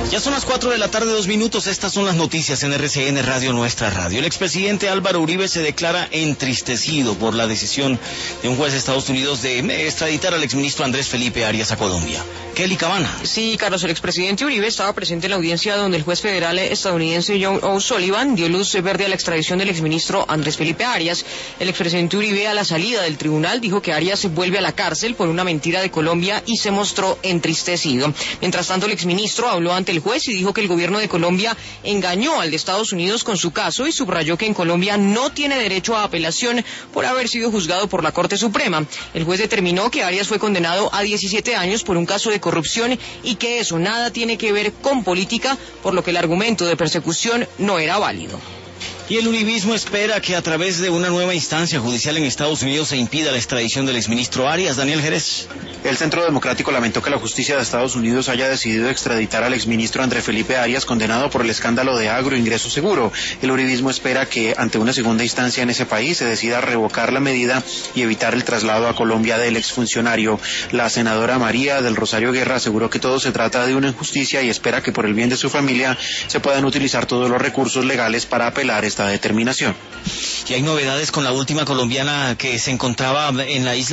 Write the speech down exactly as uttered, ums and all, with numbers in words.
Ya son las cuatro de la tarde, dos minutos. Estas son las noticias en R C N Radio, nuestra radio. El expresidente Álvaro Uribe se declara entristecido por la decisión de un juez de Estados Unidos de extraditar al exministro Andrés Felipe Arias a Colombia. Kelly Cabana. Sí, Carlos, el expresidente Uribe estaba presente en la audiencia donde el juez federal estadounidense John O'Sullivan dio luz verde a la extradición del exministro Andrés Felipe Arias. El expresidente Uribe, a la salida del tribunal, dijo que Arias vuelve a la cárcel por una mentira de Colombia y se mostró entristecido. Mientras tanto, el exministro habló ante el juez y dijo que el gobierno de Colombia engañó al de Estados Unidos con su caso y subrayó que en Colombia no tiene derecho a apelación por haber sido juzgado por la Corte Suprema. El juez determinó que Arias fue condenado a diecisiete años por un caso de corrupción y que eso nada tiene que ver con política, por lo que el argumento de persecución no era válido. Y el uribismo espera que a través de una nueva instancia judicial en Estados Unidos se impida la extradición del exministro Arias. Daniel Jerez. El Centro Democrático lamentó que la justicia de Estados Unidos haya decidido extraditar al exministro Andrés Felipe Arias, condenado por el escándalo de agroingreso seguro. El uribismo espera que ante una segunda instancia en ese país se decida revocar la medida y evitar el traslado a Colombia del exfuncionario. La senadora María del Rosario Guerra aseguró que todo se trata de una injusticia y espera que por el bien de su familia se puedan utilizar todos los recursos legales para apelar esta determinación. Y hay novedades con la última colombiana que se encontraba en la isla